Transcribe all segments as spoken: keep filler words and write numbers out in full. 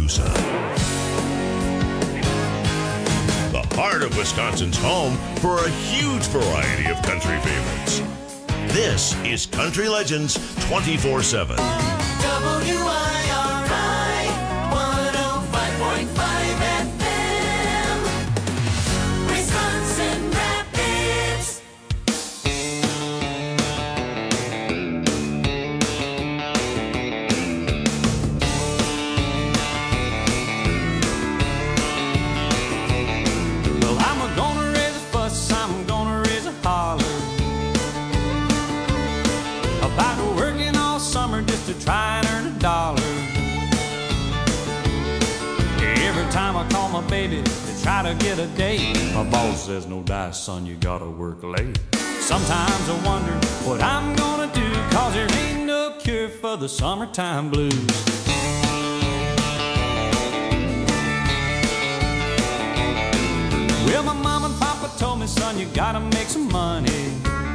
Coosa. The heart of Wisconsin's home for a huge variety of country favorites. This is Country Legends twenty-four seven. W I R I one oh five point five F M, Wisconsin Rapids. Well, I'm gonna raise a fuss, I'm gonna raise a holler about working all summer just to try and earn a dollar. Every time I call my baby to try to get a date, my boss says, no dice, son, you gotta work late. Sometimes I wonder what I'm gonna do, cause there ain't no cure for the summertime blues. Well, my mom and papa told me, son, you gotta make some money.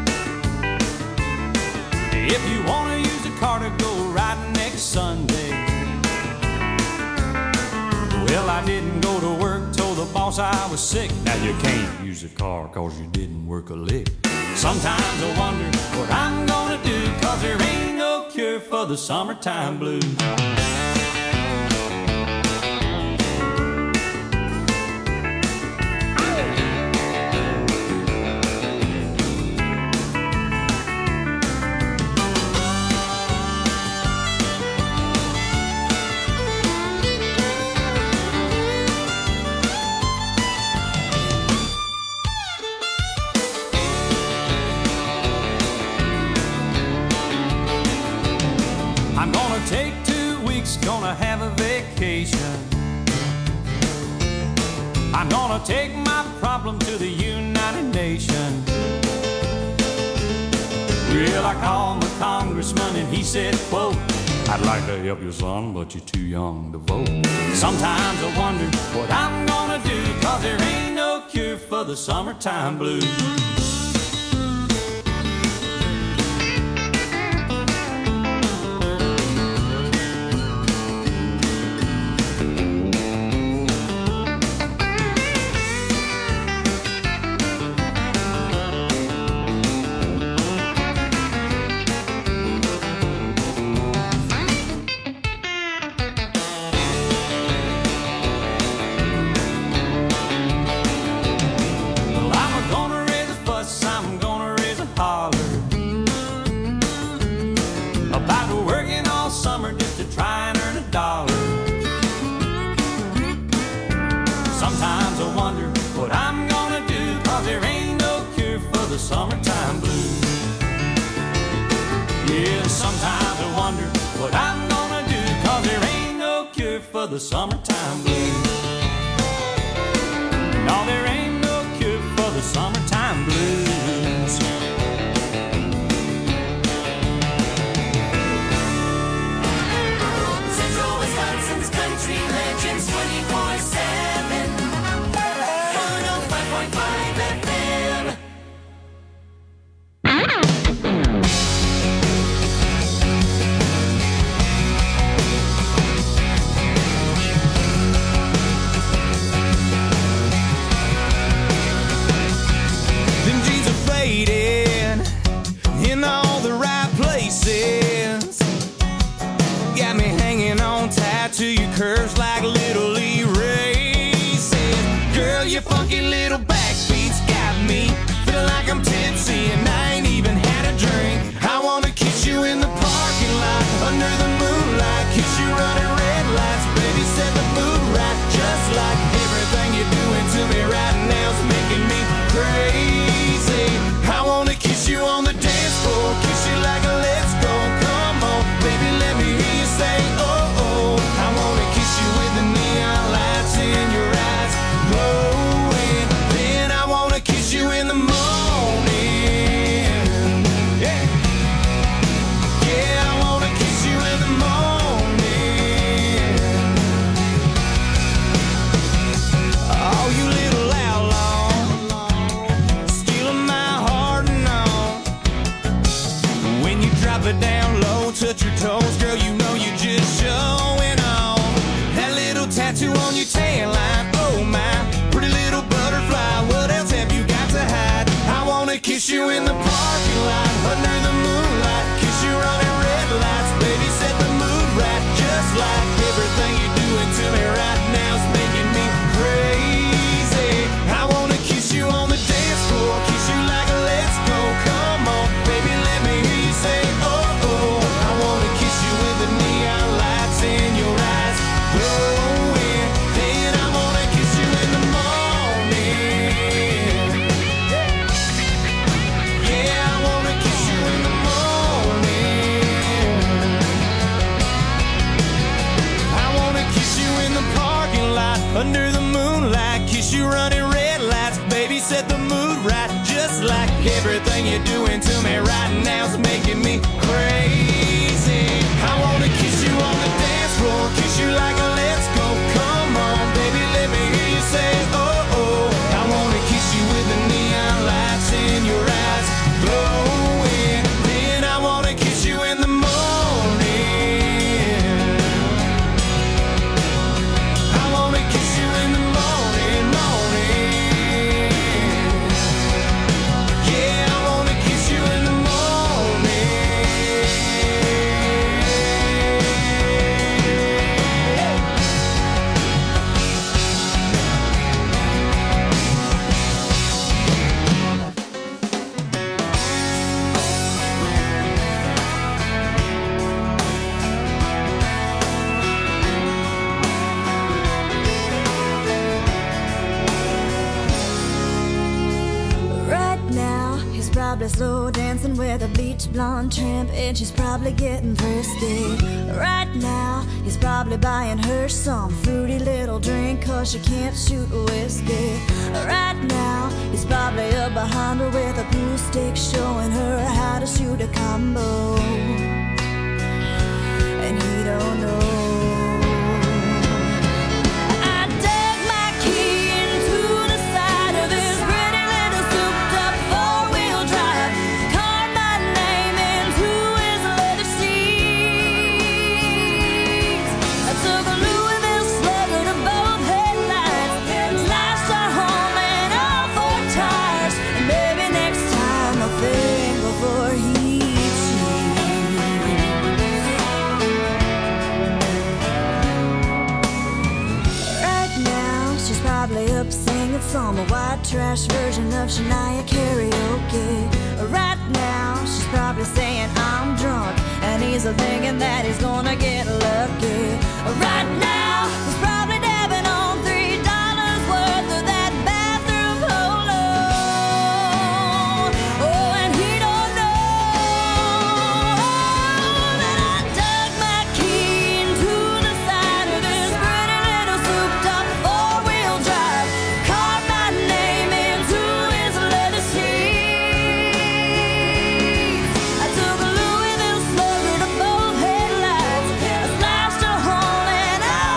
If you wanna use a car to go riding next Sunday. Well, I didn't go to work, told the boss I was sick. Now you can't use a car cause you didn't work a lick. Sometimes I wonder what I'm gonna do, cause there ain't no cure for the summertime blues. I'm gonna take two weeks, gonna have a vacation. I'm gonna take my problem to the United Nations. Well, I called my congressman and he said, quote, I'd like to help you, son, but you're too young to vote. Sometimes I wonder what I'm gonna do, cause there ain't no cure for the summertime blues. Summertime blues. Yeah, sometimes I wonder what I'm gonna do, cause there ain't no cure for the summertime blues. No, there ain't no cure for the summertime blues. Central Wisconsin's Country Legends twenty-four seven, one oh five point five F M. wanna kiss you in the parking lot, under the moonlight, kiss you running red lights, baby, set the mood right, just like everything you're doing to me right now is making me crazy. I wanna kiss you on the dance floor, kiss you like a let's go, come on, baby, let me hear you say, oh, oh. I wanna kiss you with the neon lights in your eyes glowing, then I wanna kiss you in the morning. Yeah, I wanna kiss you in the morning. I wanna kiss you in the parking lot, under the moonlight, kiss you running red lights, baby, set the mood right, just like everything you're doing to me right now is making me crazy. I wanna kiss you on the dance floor, kiss you like a let's go, come on, baby, let me hear you say, oh, oh. I wanna kiss you with the neon lights in your eyes glowing, then I wanna kiss you in the morning. I wanna kiss you in the morning, morning. Yeah, I wanna kiss you in the morning. Right now, he's probably slow dancing with a bleach blonde tramp, and she's probably getting thirsty. Right now, he's probably buying her some fruity little drink, cause she can't shoot whiskey. Right now, he's probably up behind her with a pool stick, showing her how to shoot a combo. And he don't know. I dug my key into the side of this pretty little souped-up four-wheel drive, carved my name into his leather seats. I took a Louisville Slugger to both headlights, slashed our home and all four tires, and maybe next time I'll think before he Right now, she's probably up singing some white trash version of Shania karaoke. Right now, she's probably saying I'm drunk, and he's thinking that he's gonna get lucky. Right now, he's probably dabbing on three dollars worth of that bathroom polo. Oh, and he don't know that I dug my key into the side of this pretty little souped-up four-wheel drive, carved my name into his leather seats. I took a Louisville Slugger to both headlights, I slashed a hole in all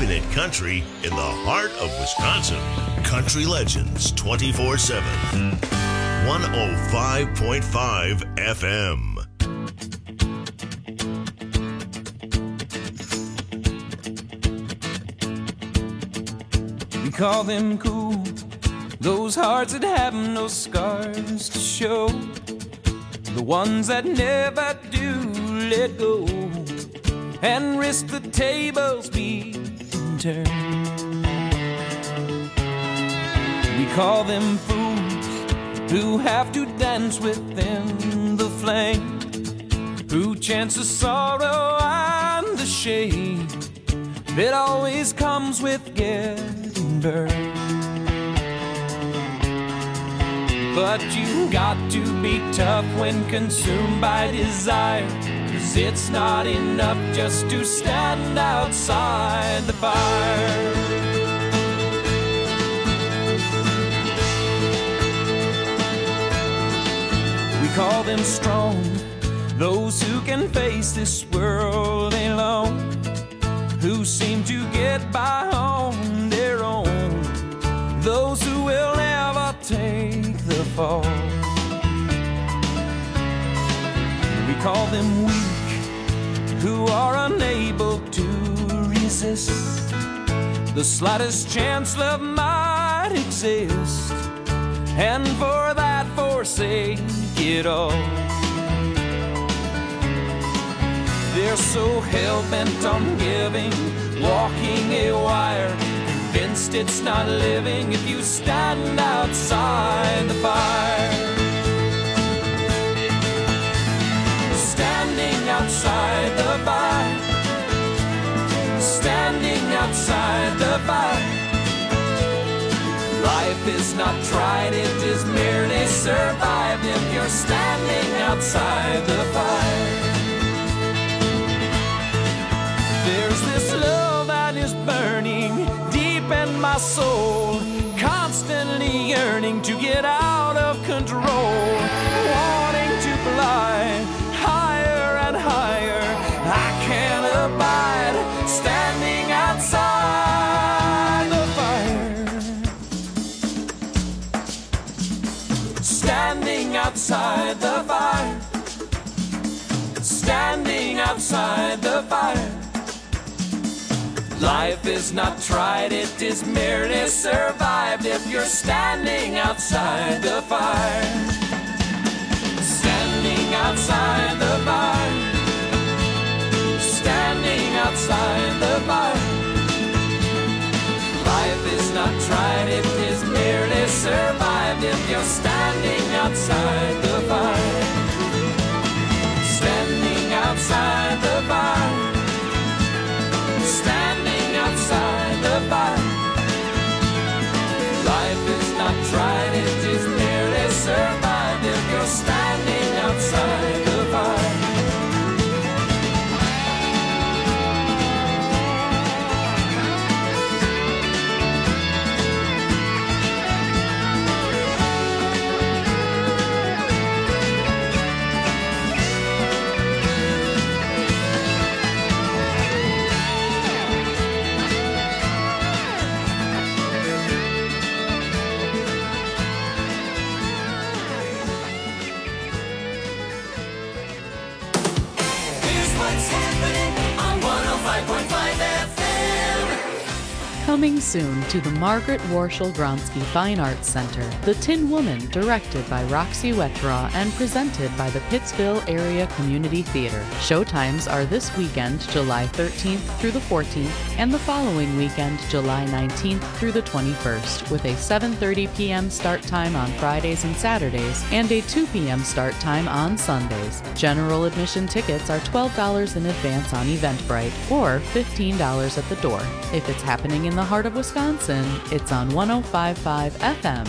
keeping it country in the heart of Wisconsin. Country Legends twenty-four seven. one oh five point five F M. We call them cool, those hearts that have no scars to show, the ones that never do let go and risk the tables being turned. We call them fools who have to dance within the flame, who chance the sorrow and the shame that always comes with getting burned. But you got to be tough when consumed by desire, 'cause it's not enough just to stand outside the fire. We call them strong, those who can face this world alone, who seem to get by on their own, those who will never take the fall. We call them weak, who are unable to resist the slightest chance love might exist, and for that forsake it all. They're so hell-bent on giving, walking a wire, convinced it's not living if you stand outside the fire. Standing outside the fire, standing outside the fire. Life is not tried, it is merely survived if you're standing outside the fire. There's this love that is burning deep in my soul, constantly yearning to get out of control, wanting to fly higher and higher. I can't abide standing outside the fire. Standing outside the fire. Standing outside the fire. Life is not tried, it is merely survived if you're standing outside the fire. Standing outside the fire. Standing outside the fire. Life is not tried, it is merely survived if you're standing outside the fire. Standing outside the fire. Standing outside the fire. Life is not tried, it is merely survived if you're standing outside the fire. Coming soon to the Margaret Warshel Gronsky Fine Arts Center, The Tin Woman, directed by Roxy Wetraw and presented by the Pittsville Area Community Theater. Showtimes are this weekend, July thirteenth through the fourteenth, and the following weekend, July nineteenth through the twenty-first, with a seven thirty p.m. start time on Fridays and Saturdays and a two p.m. start time on Sundays. General admission tickets are twelve dollars in advance on Eventbrite or fifteen dollars at the door. If it's happening in the heart of Wisconsin, it's on one oh five point five F M.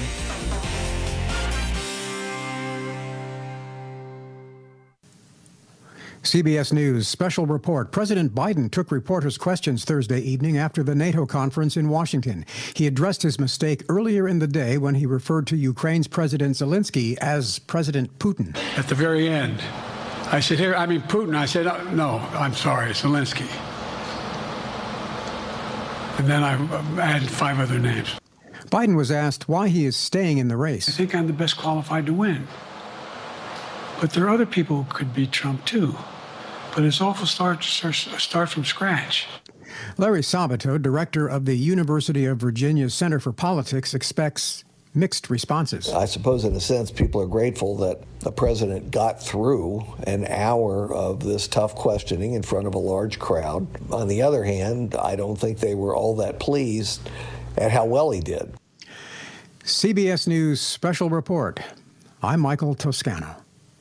C B S News special report. President Biden took reporters' questions Thursday evening after the NATO conference in Washington. He addressed his mistake earlier in the day when he referred to Ukraine's President Zelensky as President Putin. At the very end, I said, here, I mean, Putin. I said, no, I'm sorry, Zelensky. And then I added five other names. Biden was asked why he is staying in the race. I think I'm the best qualified to win. But there are other people who could beat Trump, too. But it's awful start start from scratch. Larry Sabato, director of the University of Virginia Center for Politics, expects mixed responses. I suppose, in a sense, people are grateful that the president got through an hour of this tough questioning in front of a large crowd. On the other hand, I don't think they were all that pleased at how well he did. C B S News Special Report. I'm Michael Toscano.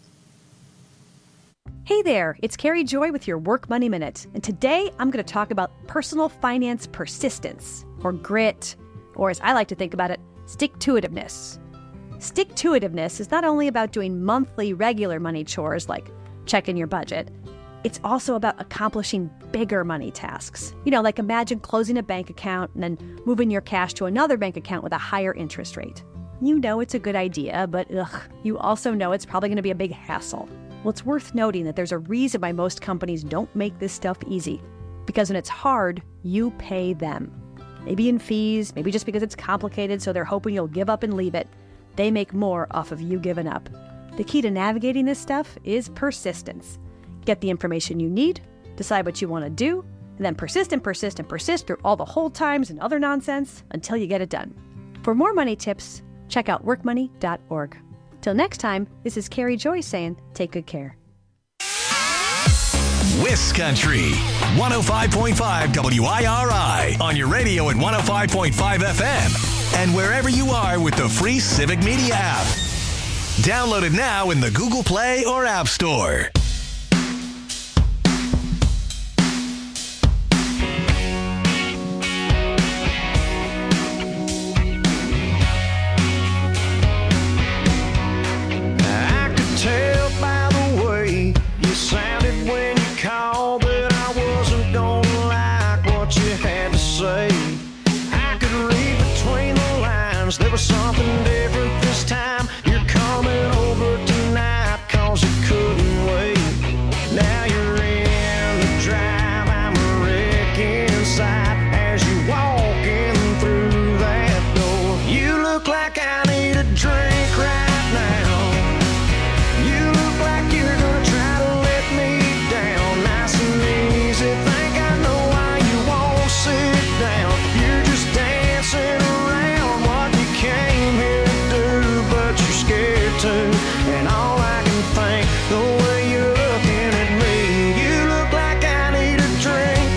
Hey there, it's Carrie Joy with your Work Money Minute. And today I'm going to talk about personal finance persistence, or grit, or as I like to think about it, stick-to-itiveness. Stick-to-itiveness is not only about doing monthly regular money chores like checking your budget, it's also about accomplishing bigger money tasks. You know, like imagine closing a bank account and then moving your cash to another bank account with a higher interest rate. You know it's a good idea, but ugh, you also know it's probably going to be a big hassle. Well, it's worth noting that there's a reason why most companies don't make this stuff easy. Because when it's hard, you pay them. Maybe in fees, maybe just because it's complicated, so they're hoping you'll give up and leave it. They make more off of you giving up. The key to navigating this stuff is persistence. Get the information you need, decide what you want to do, and then persist and persist and persist through all the hold times and other nonsense until you get it done. For more money tips, check out work money dot org. Till next time, this is Carrie Joy saying, take good care. Wiscountry, one oh five point five W I R I, on your radio at one oh five point five F M, and wherever you are with the free Civic Media app. Download it now in the Google Play or App Store. There was something different this time. You're coming over tonight, cause you couldn't wait. Now you're in the drive, I'm a wreck inside. As you walking through that door, you look like I need a drink right now. You look like you're gonna try to let me down. Nice and easy, think I know why you won't sit down. You're just dancing around what you came here to do, but you're scared to. And all I can think, the way you're looking at me, you look like I need a drink.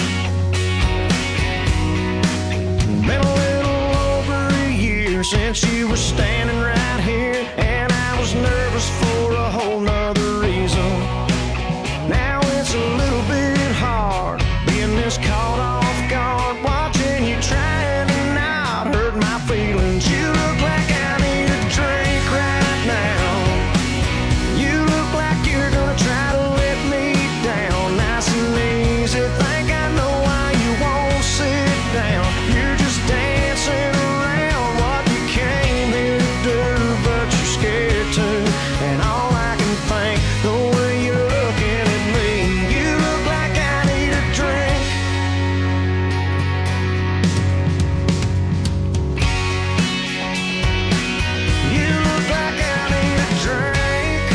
Been a little over a year since you were standing right here, and I was nervous for a whole nother reason. Now it's a little bit hard being this caught off guard, watching you trying to not hurt my feelings. You look like I need a drink right now. You look like you're gonna try to let me down. Nice and easy, think I know why you won't sit down. You're just dancing around what you came here to do, but you're scared to. And all I can think, the way you're looking at me, you look like I need a drink. You look like I need a drink.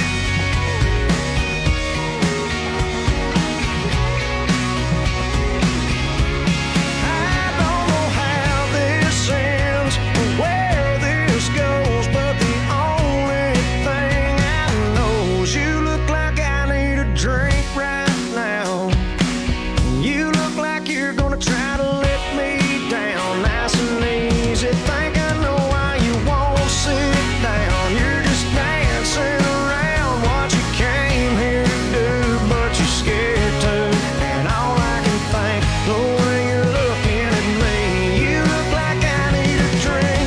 I don't know how this ends or where this goes, but the only thing I know is you look like I need a drink right now. You look like you're gonna try to let me down. Nice and easy, think I know why you won't sit down. You're just dancing around what you came here to do, but you're scared to. And all I can think, the way you're looking at me, you look like I need a drink.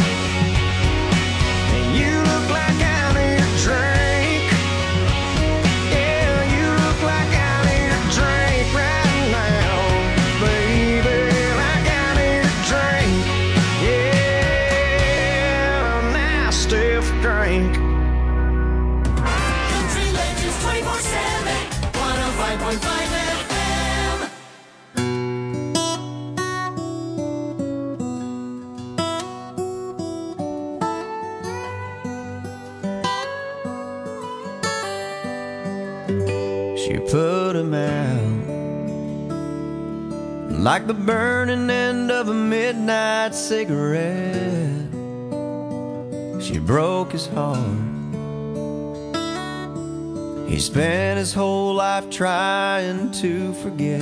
And you look like I need a drink. Yeah, you look like I need a drink right now, baby. Like I need a drink. Yeah, a nice stiff drink. Country Legends twenty-four seven, one oh five point five F M. she put him out. Like the burning end of a midnight cigarette, she broke his heart. He spent his whole life trying to forget.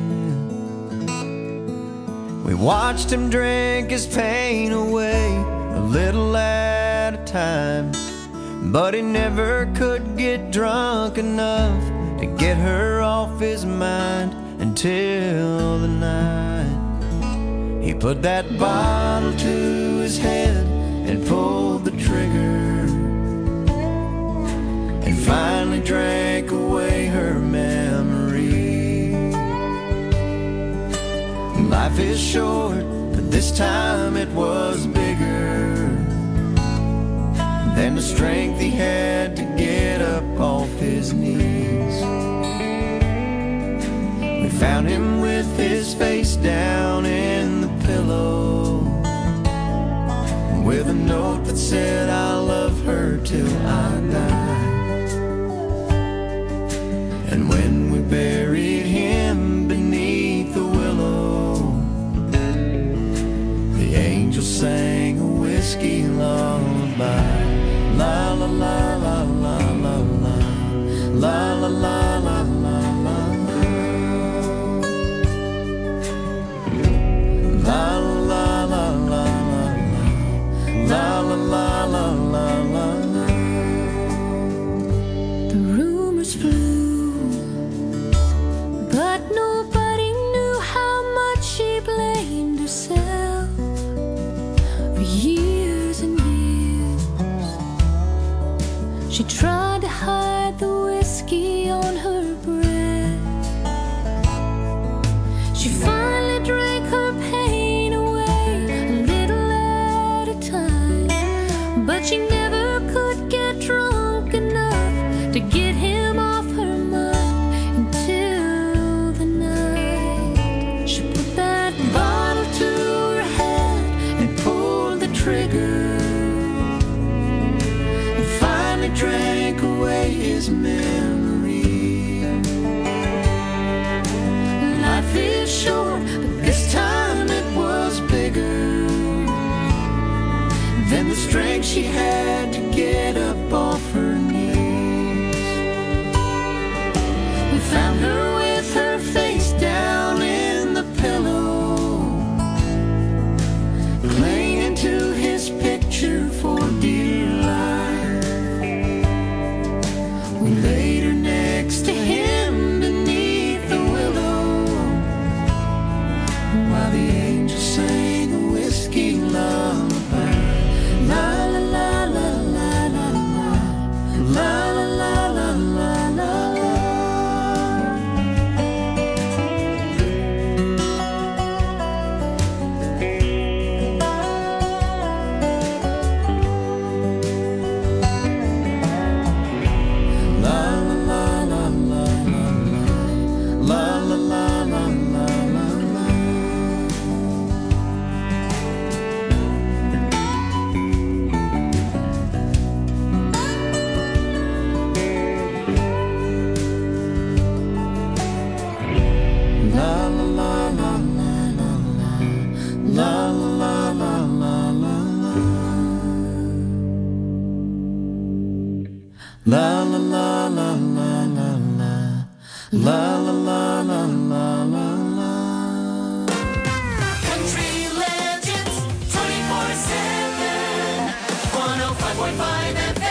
We watched him drink his pain away, a little at a time, but he never could get drunk enough to get her off his mind until the night he put that bottle to his head and pulled the trigger, and finally drank away her memory. Life is short, but this time it was bigger than the strength he had to get up off his knees. We found him with his face down in the pillow, with a note that said, I love her till I die. And when we buried him beneath the willow, the angel sang a whiskey lullaby. La la la la la la la, la la la la la la, la la la la la, la la la la la la. The rumors flew, but nobody knew how much she blamed herself for years and years. She tried to hide the whiskey on her breath. She finally drank her pain away, a little at a time, but she never could get drunk enough to get him off her mind until the night she put that bottle to her head and pulled the trigger, and finally drank away his memory. Life is short, but this time it was bigger than the strength she had to get up off her knees. We found her with her face down in the pillow, clinging to his picture for dear life. We laid her next to him beneath the willow, while the angel sang a whiskey lullaby. La la la la la la la, la la la la la la. La la la la la la la, la la la la la la la. Country Legends twenty-four seven, one oh five point five F M.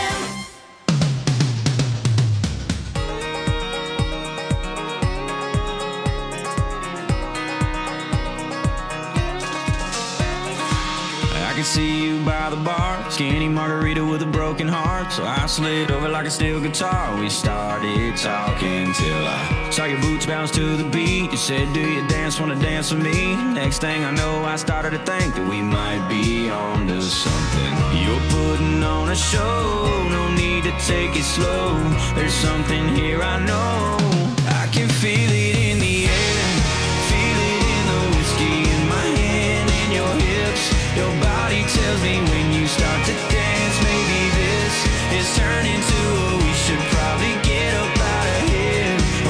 I can see you by the bar, skinny margarita with a broken heart. So I slid over like a steel guitar. We started talking till I saw your boots bounce to the beat. You said, do you dance, wanna dance with me? Next thing I know, I started to think that we might be on to something. You're putting on a show, no need to take it slow. There's something here I know. I can feel it in the air, feel it in the whiskey in my hand and your hips. Your body tells me when you start to dance, maybe this is turning to a we should probably get up out of here.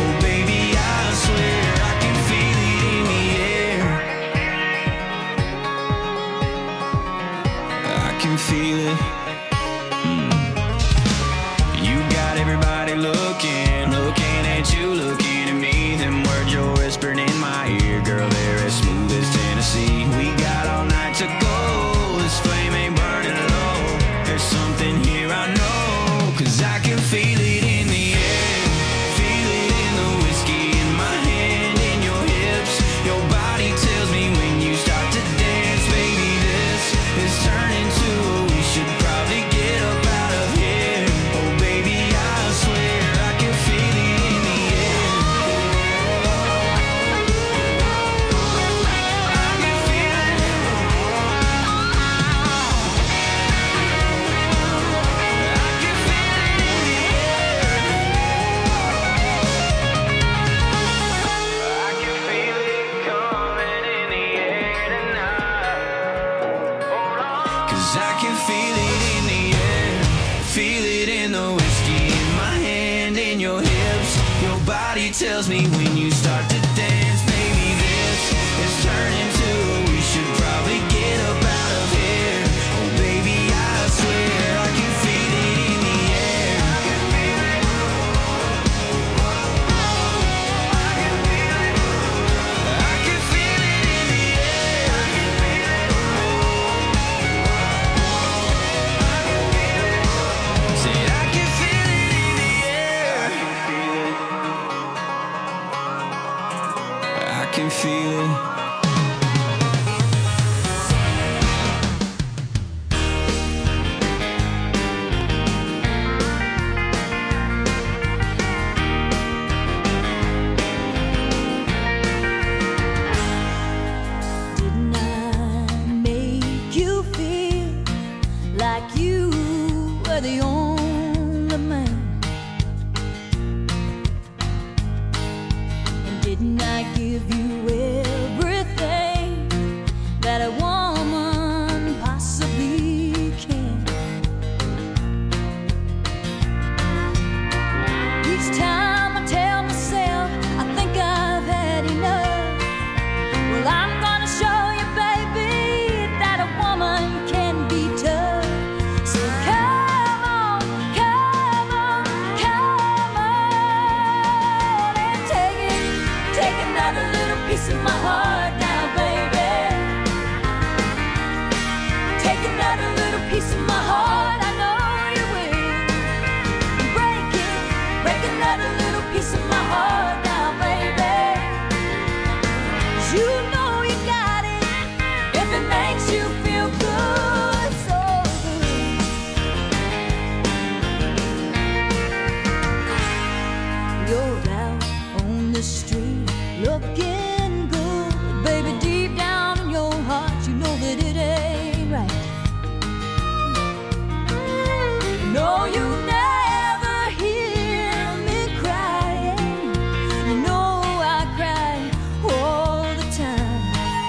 tells me when you start to dance, baby, this is turning to we should probably get up out of here. Oh, baby, I swear I can feel it in the air. I can feel it. I can feel it. I can feel it in the air. I can feel it. I can feel it. Say I can feel it in the air. I can feel it. Didn't I make you feel like you were the only man? And didn't I give you everything that a woman possibly can? Each time I tell myself I think I've had enough, well, I'm gonna show you, baby, that a woman can be tough. So come on, come on, come on and take it, take another little piece of my heart now, baby. Take another little piece of my heart, I know you will. Break it, break another little piece of my heart now, baby. You know you got it if it makes you feel good, so good. You're out on the street looking good, baby. Deep down in your heart, you know that it ain't right. No, you never hear me crying. You know I cry all the time.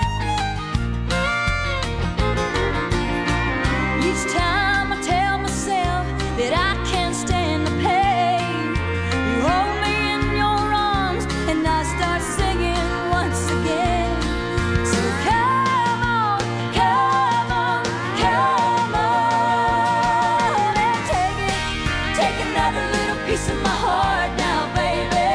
Each time I tell myself that I can't stand the pain, you hold me in your arms and I start singing once again. So come on, come on, come on and take it, take another little piece of my heart now, baby.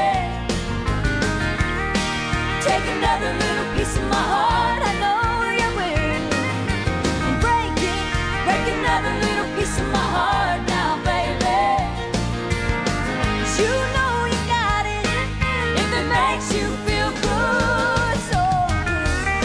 Take another little piece of my heart, I know you will. And break it, break another little piece of my heart now, baby. 'Cause you know you got it if it makes you feel good, so good.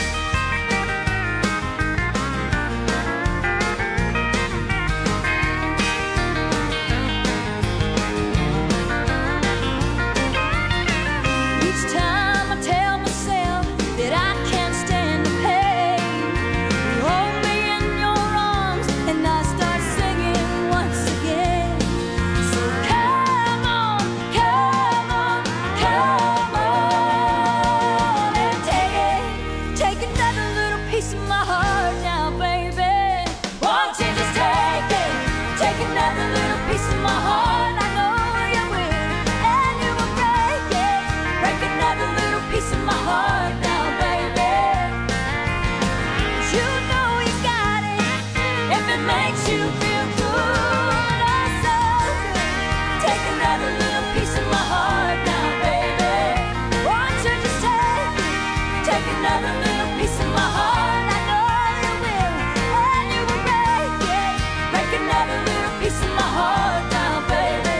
Each time I tell myself that I can't stand the pain, you hold me in your arms and I start singing once again. So come on, come on, come on and take it, take another little piece of my heart now, baby. Won't you just take it, take another little piece of my heart, I know you will. And you will break it, break another little piece of my heart now, baby. 'Cause you know you got it if it makes you feel good, oh so good. Take another little piece of my heart now, baby. Won't you just take it, take another little piece of my heart, I know you will. And you will break it, break another little piece of my heart now, baby.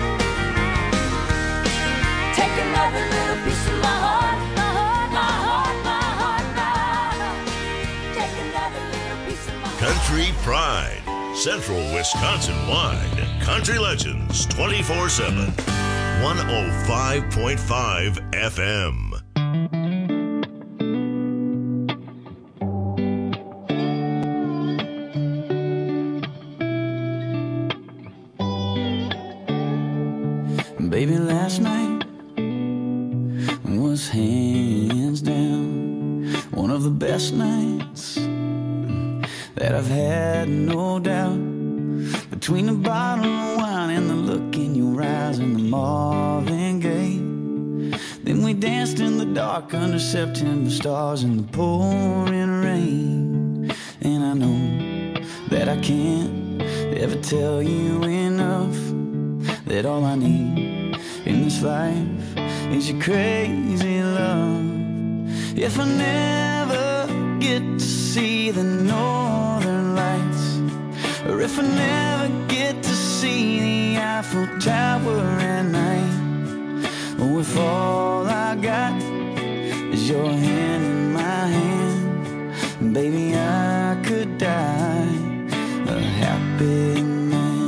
Take another little piece of my heart, my heart, my heart, my heart, my heart. Take another little piece of my heart. Country Pride, Central Wisconsin wide. Country Legends twenty-four seven. one oh five point five F M. Baby, last night was hands down one of the best nights that I've had, no doubt. Between the bottle of wine and the look in your eyes and the Marvin Gaye, danced in the dark under September stars in the pouring rain. And I know that I can't ever tell you enough that all I need in this life is your crazy love. If I never get to see the northern lights, or if I never get to see the Eiffel Tower at night, or if all I got is your hand in my hand, baby, I could die a happy man.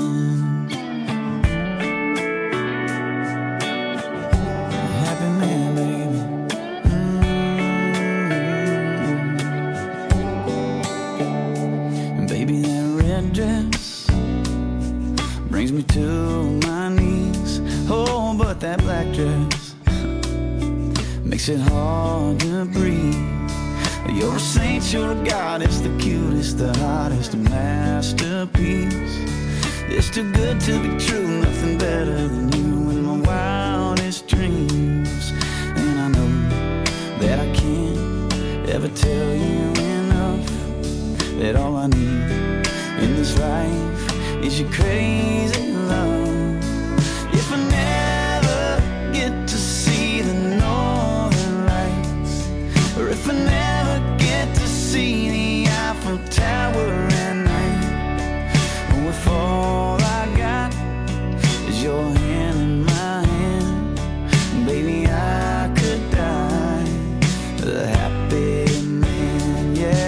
Brings me to my knees. Oh, but that black dress makes it hard to breathe. You're a saint, you're a goddess, the cutest, the hottest, a masterpiece. It's too good to be true, nothing better than you in my wildest dreams. And I know that I can't ever tell you enough that all I need in this life is your crazy love. If I never get to see the northern lights, or if I never get to see the Eiffel Tower at night, or if all I got is your hand in my hand, baby, I could die a happy man, yeah.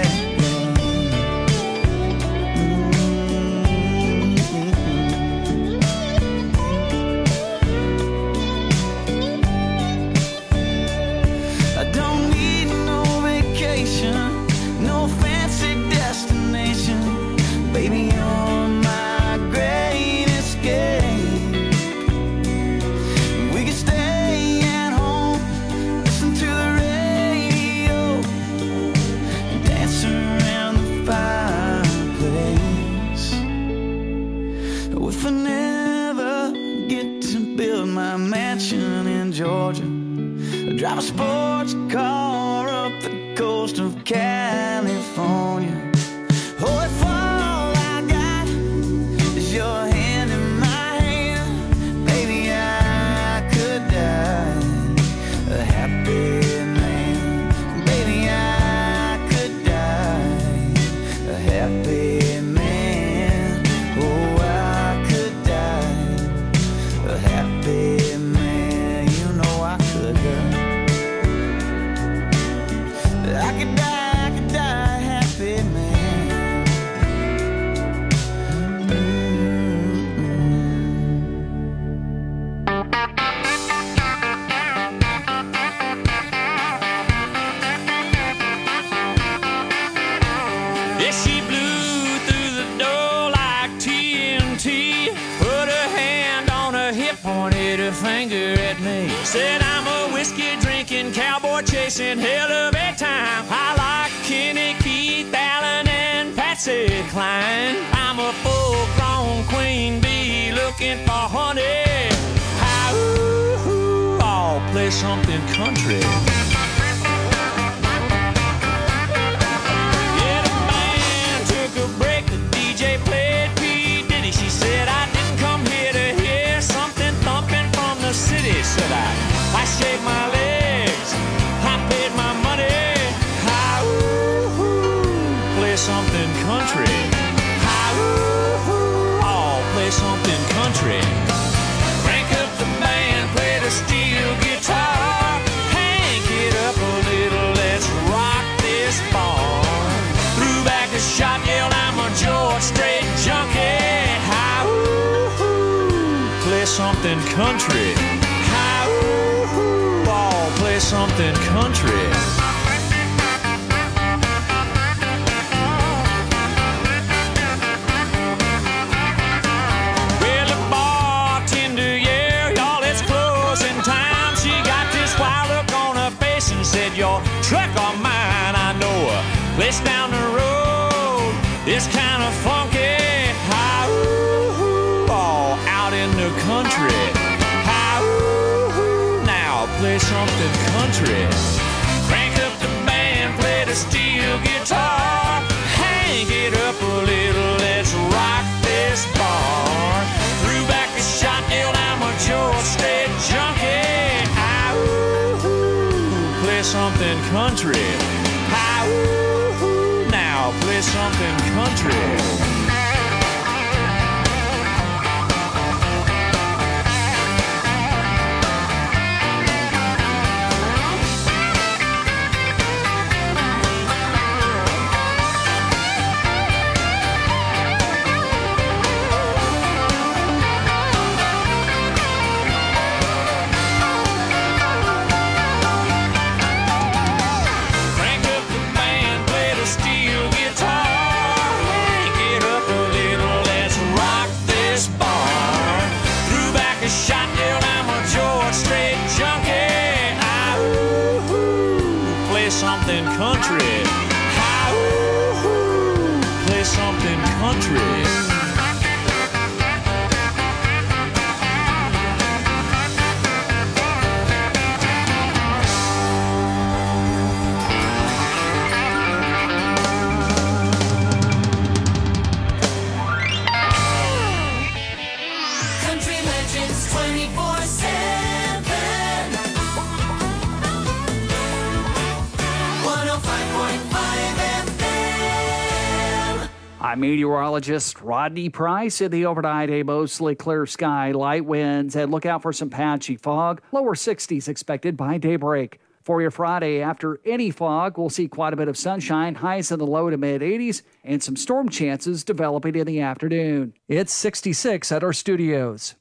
Baby, you're my great escape. We could stay at home, listen to the radio, dance around the fireplace. If I never get to build my mansion in Georgia, I drive a sports car up the coast of California. Oh, if all I got is your hand in my hand, baby, I could die a happy man. Baby, I could die a happy man. Oh, I could die a happy man. You know I could die. I could die, I could die a happy man. Yeah, she blew through the door like T N T. Put her hand on her hip, pointed her finger at me. Said I'm a whiskey drinking, cowboy chasing, hell of a time. I like Kenny, Keith, Allen, and Patsy Cline. I'm a full-grown queen bee looking for honey. How, ooh, ooh, I'll play something country. Said I, I shaved my legs, I paid my money. I, ooh, ooh, play something country. I, ooh, ooh, I'll play something country. Crank up the band, play the steel guitar. Hank it up a little, let's rock this bar. Threw back a shot, yelled I'm a George Strait junkie. I, ooh, ooh, play something country. I'll play something country. Well, the bartender, yeah, y'all, it's closing time. She got this wild look on her face and said, your truck or mine, I know a place down the road. It's kind of funky. Hi, ooh, ooh, all out in the country. play something country. Crank up the band, play the steel guitar. Hang it up a little, let's rock this bar. Threw back a shot, yelled, I'm a George Strait junkie. Ah, ooh, play something country. Ah, ooh, now play something country. Something country. Hi, ooh, play something country. Country Legends twenty-four seven. one oh five point five F M. I'm meteorologist Rodney Price. In the overnight, a mostly clear sky, light winds, and look out for some patchy fog. Lower sixties expected by daybreak. For your Friday, after any fog, we'll see quite a bit of sunshine, highs in the low to mid eighties, and some storm chances developing in the afternoon. It's sixty-six at our studios.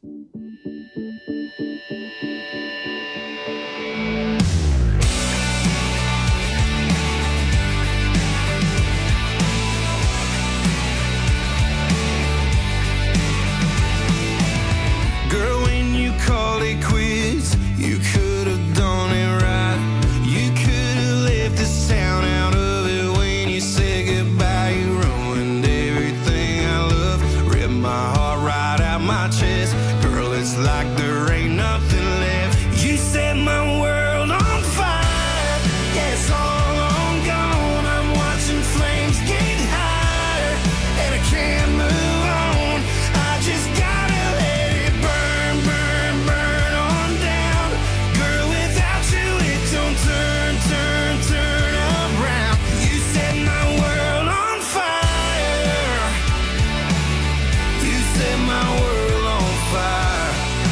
Girl, when you called it quits, you could have done it right. You could have left this town out of it when you said goodbye. You ruined everything I love, ripped my heart right out my chest. Girl, it's like there ain't nothing left. You set my world on fire. Yeah, it's all on gone. I'm watching flames get higher, and I can't move on. I just gotta let it burn, burn, burn on down. Girl, without you, it don't turn, turn, turn around. You set my world on fire. You set my world on fire.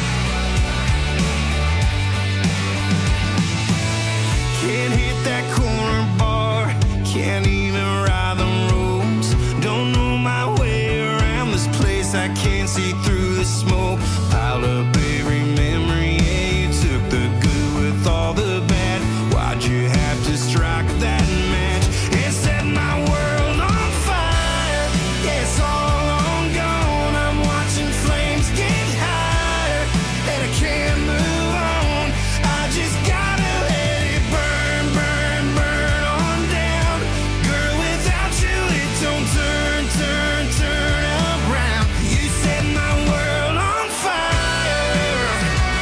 Can't hit that corner bar, can't even ride the roads. Don't know my way around this place, I can't see through the smoke. Piled up every memory, yeah, you took the good with all the bad. Why'd you have to strike that match and set my world on fire? Yeah, it's all on gone. I'm watching flames get higher, and I can't move on. I just gotta let it burn, burn, burn on down. Girl, without you, it don't turn, turn, turn around. You set my world on fire.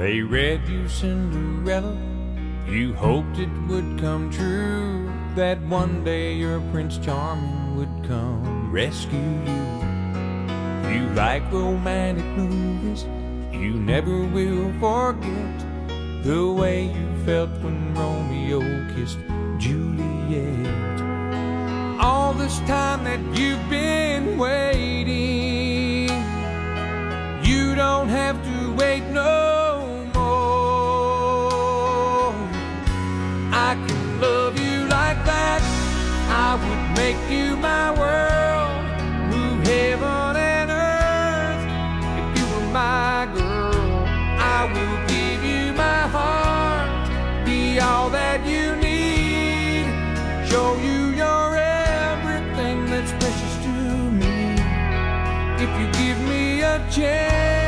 They read you Cinderella, you hoped it would come true, that one day your Prince Charming would come rescue you. You like romantic movies, you never will forget the way you felt when Romeo kissed Juliet. All this time that you've been waiting, you don't have to wait no more. I can love you like that, I would make you my world, move heaven and earth. If you were my girl, I will give you my heart, be all that you need, show you your everything that's precious to me. If you give me a chance,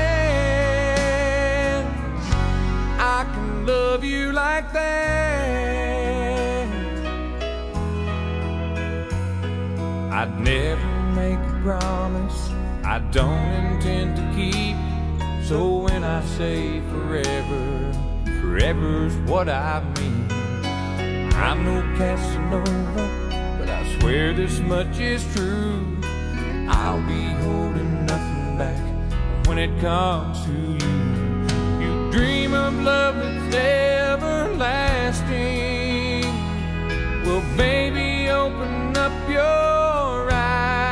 I can love you like that. I'd never make a promise I don't intend to keep. So when I say forever, forever's what I mean. I'm no Casanova, but I swear this much is true. I'll be holding nothing back when it comes to you. You dream of love that's everlasting. Well, baby, open up your eyes.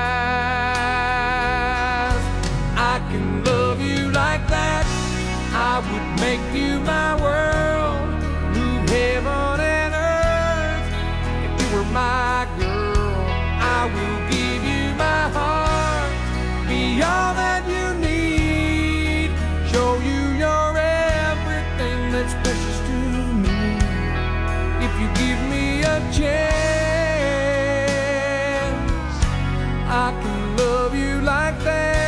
I can love you like that, I would make you my world, move heaven and earth. If you were my girl, I will give you my heart, be all that you need, show you your everything that's precious to me. If you give me a chance, I can love you like that.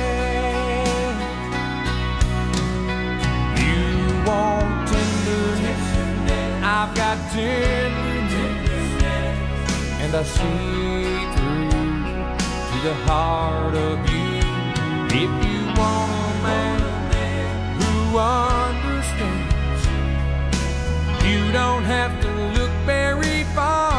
You want tenderness, I've got tenderness, and I see through to the heart of you. If you want a man who understands, you don't have to look very far.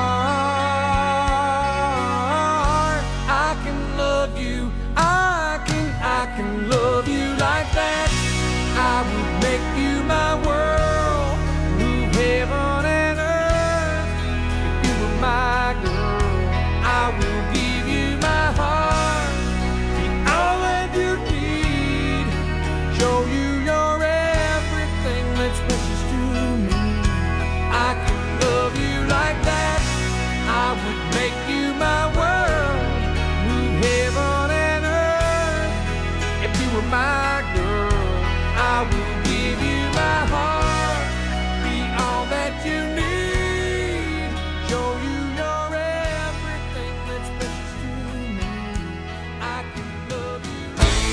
I can love you, I can, I can love you like that. I would make you my world, move heaven and earth. If you were my girl, I will give you my heart, be all that you need, show you your everything that's precious to me. I can love you like that, I would make you my world, move heaven and earth. If you were my girl, I will give you my heart, be all that you need, show you your everything that's precious to me. I can love you.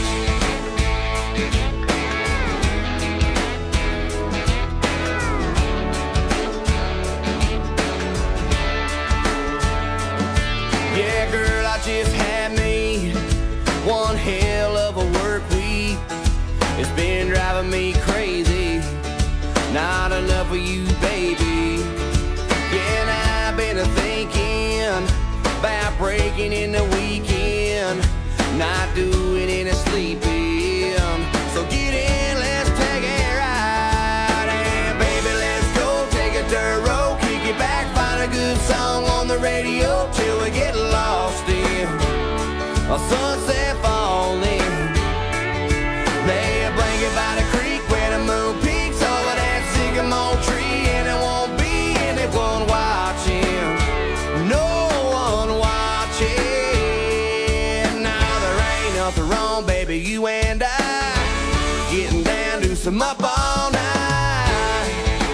Yeah, girl, I just had me one hell of a work week. It's been driving me crazy, not enough of you, baby. Yeah, and I've been thinking about breaking in the weekend, not doing any sleeping. So get in, let's take a ride, and baby, let's go take a dirt road, kick it back, find a good song on the radio till we get lost in a sunset falling. Lay a blanket by the creek where the moon peaks over that sycamore tree, and there won't be anyone watching, no one watching. Now there ain't nothing wrong, baby, you and I getting down to some up all night.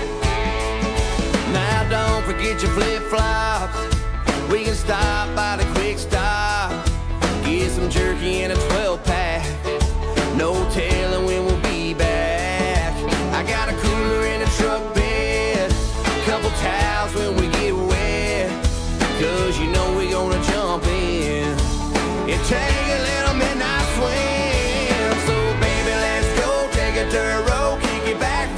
Now don't forget your flip-flops, we can stop by the quick stop, get some jerky and a twelve pack. No telling when we'll be back. I got a cooler in the truck bed, couple towels when we get wet, cause you know we gonna jump in and take a little midnight swim. So baby, let's go take a dirt road, kick it back,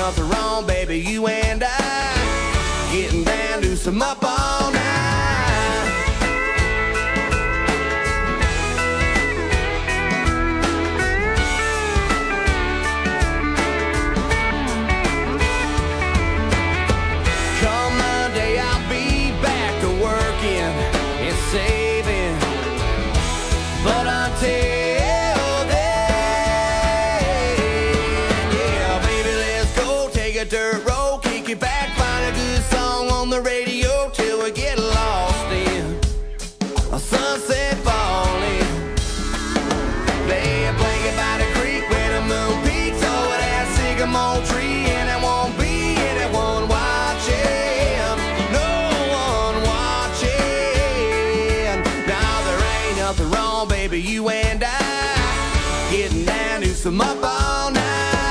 nothing wrong, baby, you and I getting down to some up all night. Come Monday, I'll be back to working and saving, but until dirt road, kick it back, find a good song on the radio till we get lost in a sunset falling. Lay a blanket by the creek where the moon peaks over that sycamore tree, and there won't be anyone watching, no one watching. Now there ain't nothing wrong, baby, you and I getting down to some up all night.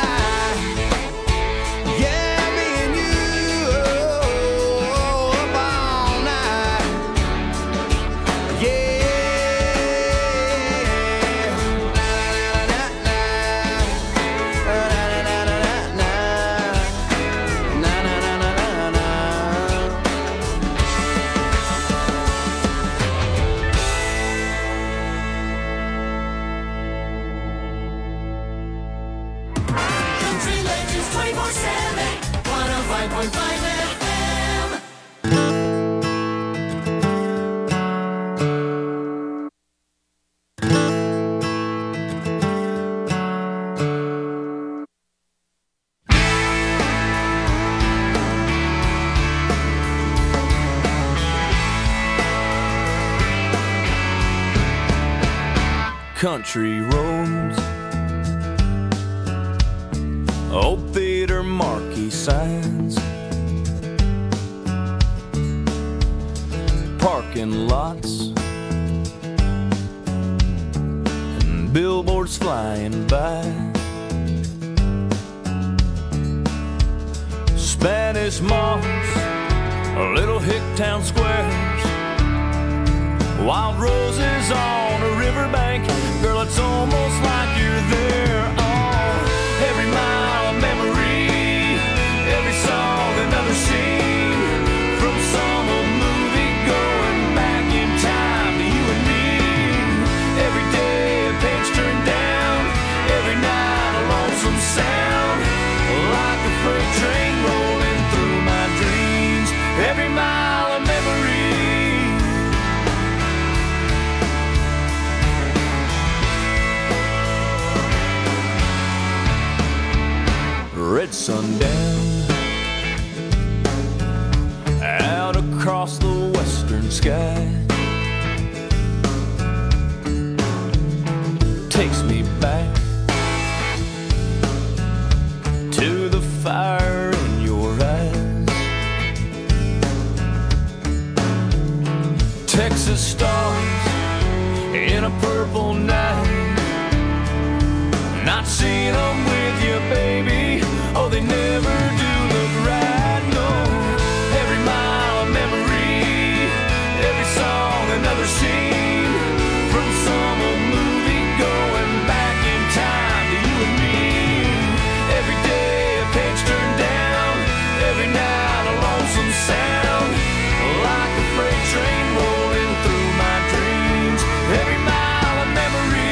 Country roads, old theater marquee signs, parking lots, and billboards flying by, Spanish moss, little hick town squares, wild roses on a riverbank. Girl, it's almost like you're there. Oh, every mile of memory, every song another scene, from some old movie going back in time to you and me. Every day a page turned down, every night a lonesome sound, like a freight train rolling through my dreams. Every mile of memory. Red sundown out across the western sky takes me back to the fire in your eyes. Texas stars in a purple night, not seeing them with you, baby. Oh, they never do look right, no. Every mile of memory, every song another scene, from some old movie going back in time to you and me. Every day a page turned down, every night a lonesome sound, like a freight train rolling through my dreams. Every mile of memory.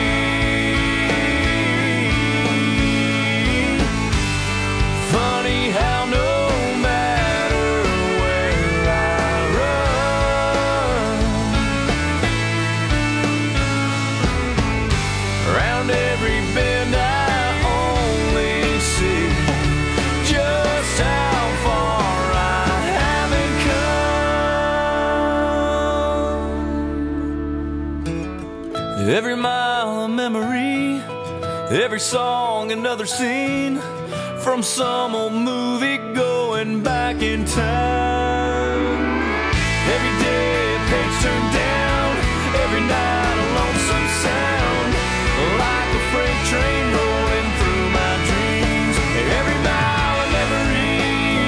Funny how no matter where I run, around every bend I only see just how far I haven't come. Every mile a memory, every song another scene, from some old movie going back in time. Every day a page turned down, every night a lonesome sound, like a freight train rolling through my dreams. Every mile a memory,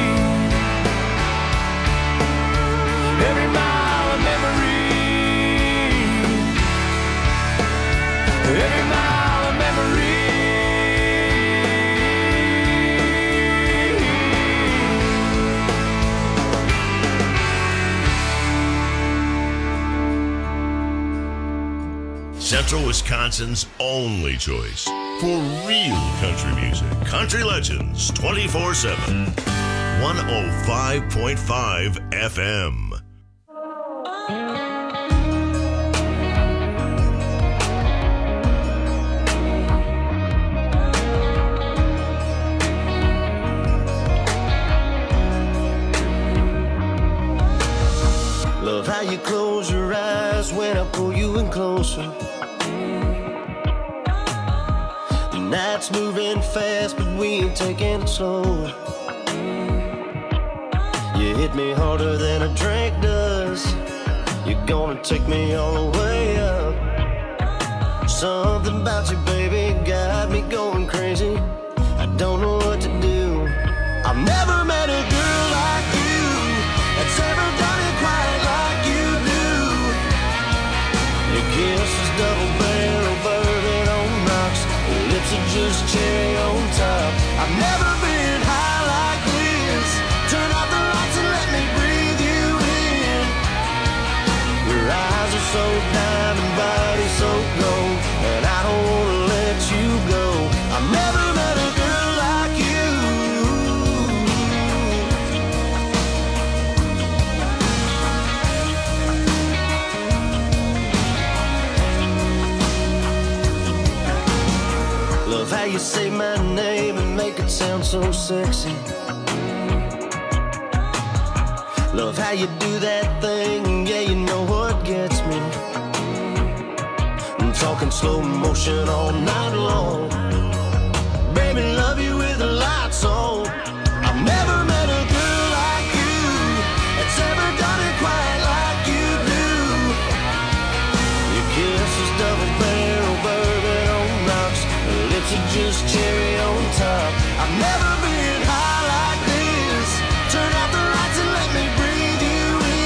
every mile a memory, every mile a memory. Metro Wisconsin's only choice for real country music. Country Legends twenty-four seven. one oh five point five F M. Love how you close your eyes when I pull you in closer. The night's moving fast, but we ain't taking it slower. You hit me harder than a drink does. You're gonna take me all the way up. Something about you, baby, got me going crazy. I don't know what to do. I've never met a girl like you that's ever done it quite like you do. Your kiss is double barrel bourbon on rocks. Your lips are just cherry on top. I've never been high like this. Turn out the lights and let me breathe you in. Your eyes are so diamond, body so gold, and I don't wanna let you go. I've never met a girl like you. Love how you say my name and make it sound so sexy. Love how you do that thing, yeah, you know what gets me. I'm talking slow motion all night long. Baby, love you with the lights on. I've never met a girl like you that's ever done it quite like you do. Your kiss is double barrel bourbon on rocks. Your lips are just cherry on top.